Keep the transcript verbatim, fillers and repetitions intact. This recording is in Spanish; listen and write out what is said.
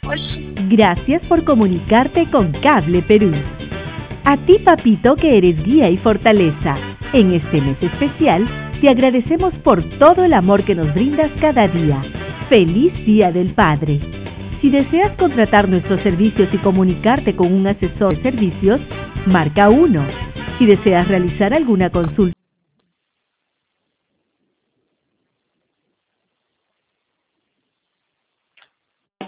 Gracias por comunicarte con Cable Perú. A ti, papito, que eres guía y fortaleza. En este mes especial, te agradecemos por todo el amor que nos brindas cada día. ¡Feliz Día del Padre! Si deseas contratar nuestros servicios y comunicarte con un asesor de servicios, marca uno. Si deseas realizar alguna consulta,